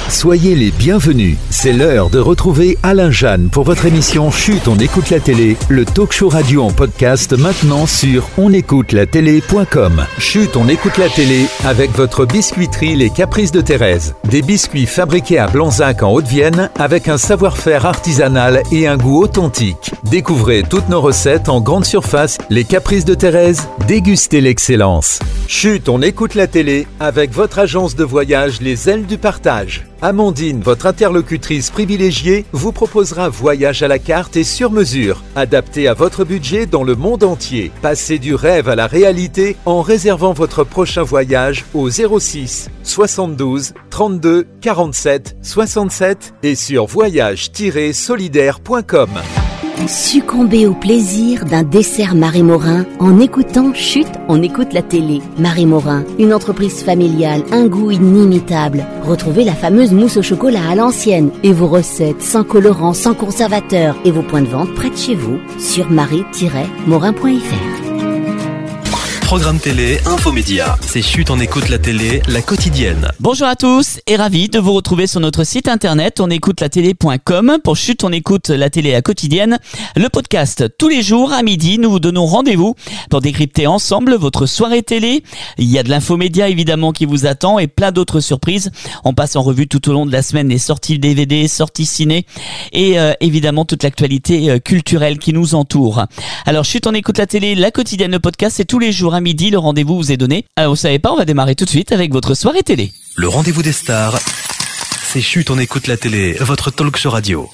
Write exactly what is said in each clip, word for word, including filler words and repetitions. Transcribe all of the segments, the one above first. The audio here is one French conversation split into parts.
Soyez les bienvenus. C'est l'heure de retrouver Alain Jeanne pour votre émission Chut, on écoute la télé, le talk show radio en podcast maintenant sur on écoute la télé point com. Chut, on écoute la télé avec votre biscuiterie Les Caprices de Thérèse. Des biscuits fabriqués à Blanzac en Haute-Vienne avec un savoir-faire artisanal et un goût authentique. Découvrez toutes nos recettes en grande surface. Les Caprices de Thérèse, dégustez l'excellence. Chut, on écoute la télé avec votre agence de voyage Les Ailes du Partage. Amandine, votre interlocutrice privilégiée, vous proposera voyage à la carte et sur mesure, adapté à votre budget dans le monde entier. Passez du rêve à la réalité en réservant votre prochain voyage au zéro six soixante-douze trente-deux quarante-sept soixante-sept et sur voyage tiret solidaire point com. Succombez au plaisir d'un dessert Marie Morin en écoutant Chut, on écoute la télé. Marie Morin, une entreprise familiale, un goût inimitable. Retrouvez la fameuse mousse au chocolat à l'ancienne et vos recettes sans colorant, sans conservateur et vos points de vente près de chez vous sur marie tiret morin point f r. Programme télé, infomédia. C'est Chut, on écoute la télé, la quotidienne. Bonjour à tous et ravi de vous retrouver sur notre site internet on écoute la télé point com pour Chut, on écoute la télé, la quotidienne. Le podcast, tous les jours à midi, nous vous donnons rendez-vous pour décrypter ensemble votre soirée télé. Il y a de l'infomédia évidemment qui vous attend et plein d'autres surprises. On passe en revue tout au long de la semaine les sorties D V D, sorties ciné et euh, évidemment toute l'actualité euh, culturelle qui nous entoure. Alors Chut, on écoute la télé, la quotidienne, le podcast, c'est tous les jours à midi, le rendez-vous vous est donné. Alors vous savez pas, on va démarrer tout de suite avec votre soirée télé. Le rendez-vous des stars, c'est Chut, on écoute la télé, votre talk show radio.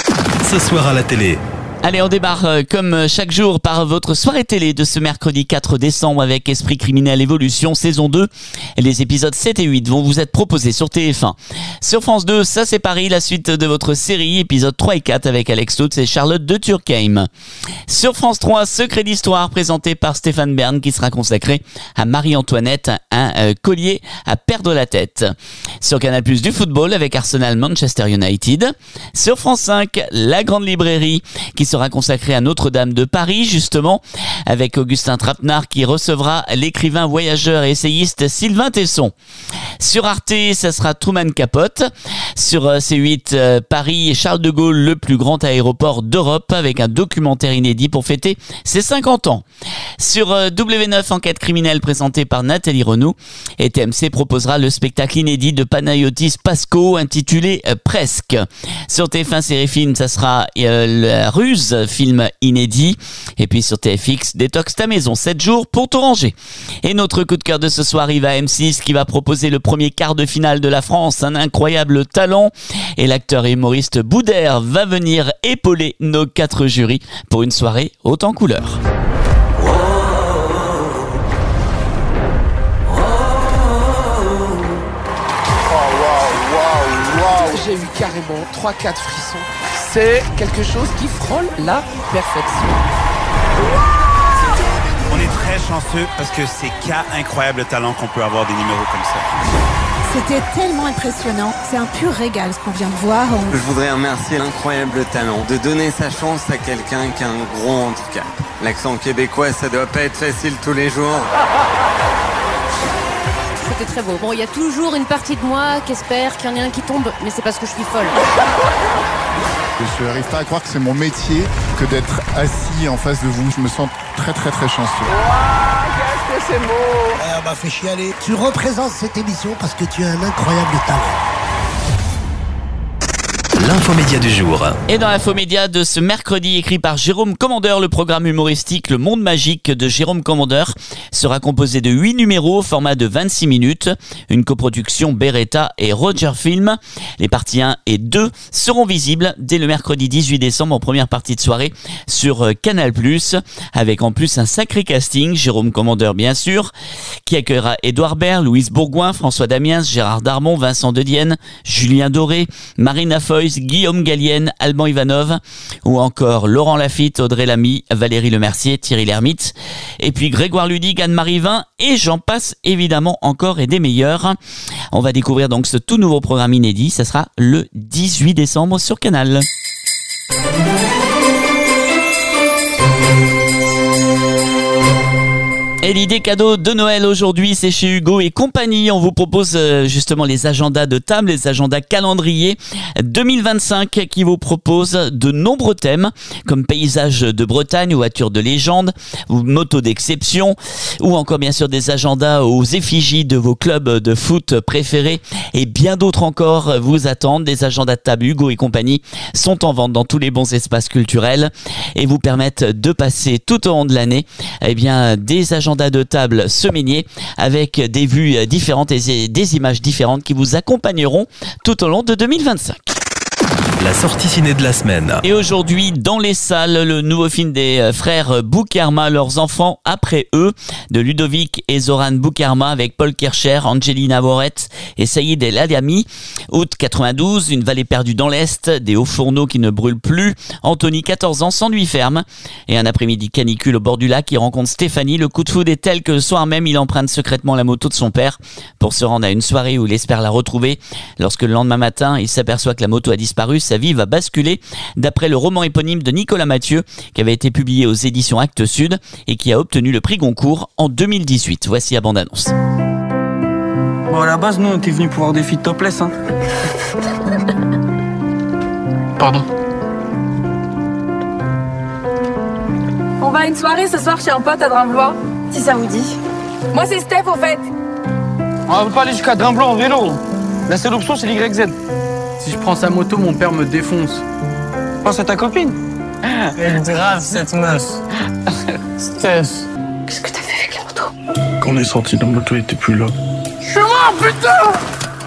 Ce soir à la télé. Allez, on démarre euh, comme chaque jour par votre soirée télé de ce mercredi quatre décembre avec Esprit criminel évolution saison deux. Et les épisodes sept et huit vont vous être proposés sur T F un. Sur France deux, ça c'est Paris, la suite de votre série, épisodes trois et quatre avec Alex Lutz et Charlotte de Turckheim. Sur France trois, Secret d'histoire présenté par Stéphane Bern qui sera consacré à Marie-Antoinette, un euh, collier à perdre la tête. Sur Canal plus, du football avec Arsenal Manchester United. Sur France cinq, La Grande Librairie qui sera consacré à Notre-Dame de Paris, justement, avec Augustin Trapenard qui recevra l'écrivain, voyageur et essayiste Sylvain Tesson. Sur Arte, ça sera Truman Capote. Sur C huit, euh, Paris et Charles de Gaulle, le plus grand aéroport d'Europe, avec un documentaire inédit pour fêter ses cinquante ans. Sur euh, W neuf, enquête criminelle présentée par Nathalie Renaud, et T M C proposera le spectacle inédit de Panayotis Pasco intitulé euh, Presque. Sur T F un Série Film, ça sera euh, La Ruse, film inédit. Et puis sur T F X, Détox ta maison, sept jours pour tout ranger. Et notre coup de cœur de ce soir, il va à M six qui va proposer le premier quart de finale de la France, un incroyable talent. Et l'acteur et humoriste Boudère va venir épauler nos quatre jurys pour une soirée haute en couleurs. J'ai eu carrément trois quatre frissons. C'est quelque chose qui frôle la perfection. On est très chanceux parce que c'est qu'à incroyable talent qu'on peut avoir des numéros comme ça. C'était tellement impressionnant. C'est un pur régal ce qu'on vient de voir. On... Je voudrais remercier l'incroyable talent de donner sa chance à quelqu'un qui a un gros handicap. L'accent québécois, ça doit pas être facile tous les jours. C'était très beau. Bon, il y a toujours une partie de moi qui espère qu'il y en ait un qui tombe, mais c'est parce que je suis folle. Je n'arrive pas à croire que c'est mon métier que d'être assis en face de vous. Je me sens très très très chanceux. Waouh, qu'est-ce que c'est beau! Elle m'a fait chialer. Tu représentes cette émission parce que tu as un incroyable talent. L'infomédia du jour. Et dans l'infomédia de ce mercredi, écrit par Jérôme Commandeur, le programme humoristique Le Monde Magique de Jérôme Commandeur sera composé de huit numéros au format de vingt-six minutes, une coproduction Beretta et Roger Film. Les parties un et deux seront visibles dès le mercredi dix-huit décembre en première partie de soirée sur Canal plus, avec en plus un sacré casting, Jérôme Commandeur bien sûr, qui accueillera Édouard Baird, Louise Bourgoin, François Damiens, Gérard Darmon, Vincent Dedienne, Julien Doré, Marina Foïs, Guillaume Gallienne, Alban Ivanov, ou encore Laurent Lafitte, Audrey Lamy, Valérie Lemercier, Thierry Lhermitte, et puis Grégoire Ludig, Anne-Marie Vin, et j'en passe évidemment encore et des meilleurs. On va découvrir donc ce tout nouveau programme inédit, ça sera le dix-huit décembre sur Canal. Et l'idée cadeau de Noël aujourd'hui, c'est chez Hugo et compagnie. On vous propose justement les agendas de table, les agendas calendrier deux mille vingt-cinq qui vous proposent de nombreux thèmes comme paysages de Bretagne ou voitures de légende ou motos d'exception ou encore bien sûr des agendas aux effigies de vos clubs de foot préférés et bien d'autres encore vous attendent. Les agendas de table Hugo et compagnie sont en vente dans tous les bons espaces culturels et vous permettent de passer tout au long de l'année eh bien, des agendas de table semainiers avec des vues différentes et des images différentes qui vous accompagneront tout au long de deux mille vingt-cinq. La sortie ciné de la semaine. Et aujourd'hui, dans les salles, le nouveau film des frères Boukarma, leurs enfants après eux, de Ludovic et Zoran Boukarma avec Paul Kircher, Angelina Voret et Saïd El Adami. Août quatre-vingt-douze, une vallée perdue dans l'Est, des hauts fourneaux qui ne brûlent plus. Anthony, quatorze ans, s'ennuie ferme. Et un après-midi canicule au bord du lac, il rencontre Stéphanie. Le coup de foudre est tel que le soir même, il emprunte secrètement la moto de son père pour se rendre à une soirée où il espère la retrouver. Lorsque le lendemain matin, il s'aperçoit que la moto a disparu, sa vie va basculer, d'après le roman éponyme de Nicolas Mathieu qui avait été publié aux éditions Actes Sud et qui a obtenu le prix Goncourt en deux mille dix-huit. Voici la bande-annonce. Bon, à la base, nous, on était venus pour voir des filles topless, hein. Pardon. On va à une soirée ce soir chez un pote à Drimblois, si ça vous dit. Moi, c'est Steph, au fait. On va pas aller jusqu'à Drimblois en vélo. La seule option, c'est l'Y Z. Si je prends sa moto, mon père me défonce. Pense à ta copine. Elle est grave, cette meuf. Steph. Qu'est-ce que t'as fait avec la moto? Quand on est sorti, la moto était plus là. Je suis mort, putain!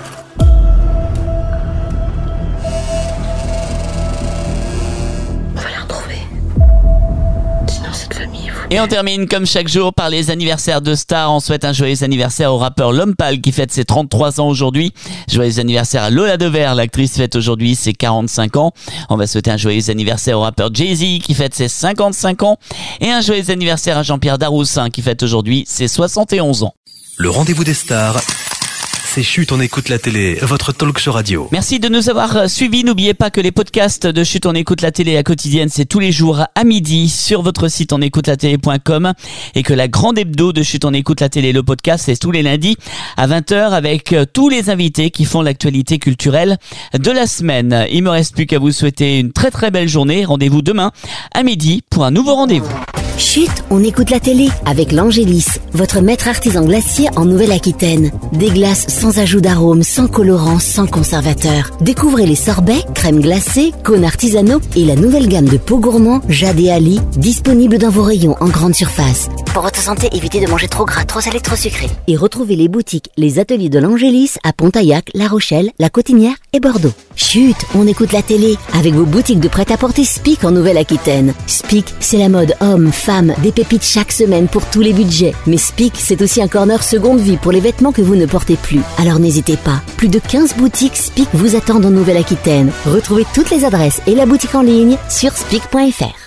On va la retrouver. Sinon, cette famille... Et on termine comme chaque jour par les anniversaires de stars. On souhaite un joyeux anniversaire au rappeur L'Homme Pâle qui fête ses trente-trois ans aujourd'hui. Joyeux anniversaire à Lola Devers, l'actrice fête aujourd'hui ses quarante-cinq ans. On va souhaiter un joyeux anniversaire au rappeur Jay-Z qui fête ses cinquante-cinq ans. Et un joyeux anniversaire à Jean-Pierre Daroussin qui fête aujourd'hui ses soixante et onze ans. Le rendez-vous des stars. C'est Chut, on écoute la télé, votre talk show radio. Merci de nous avoir suivis. N'oubliez pas que les podcasts de Chut, on écoute la télé à quotidienne, c'est tous les jours à midi sur votre site on écoute la télé point com et que la grande hebdo de Chut, on écoute la télé, le podcast, c'est tous les lundis à vingt heures avec tous les invités qui font l'actualité culturelle de la semaine. Il me reste plus qu'à vous souhaiter une très très belle journée. Rendez-vous demain à midi pour un nouveau rendez-vous. Chut, on écoute la télé avec l'Angélis, votre maître artisan glacier en Nouvelle-Aquitaine. Des glaces sans ajout d'arôme, sans colorant, sans conservateur. Découvrez les sorbets, crèmes glacées, cônes artisanaux et la nouvelle gamme de pots gourmands Jade et Ali, disponible dans vos rayons en grande surface. Pour votre santé, évitez de manger trop gras, trop salé, trop sucré. Et retrouvez les boutiques, les ateliers de l'Angélis à Pontaillac, La Rochelle, La Cotinière et Bordeaux. Chut, on écoute la télé avec vos boutiques de prêt-à-porter Spic en Nouvelle-Aquitaine. Spic, c'est la mode homme, femme, des pépites chaque semaine pour tous les budgets. Mais Spic, c'est aussi un corner seconde vie pour les vêtements que vous ne portez plus. Alors n'hésitez pas, plus de quinze boutiques Spic vous attendent en Nouvelle-Aquitaine. Retrouvez toutes les adresses et la boutique en ligne sur spic point f r.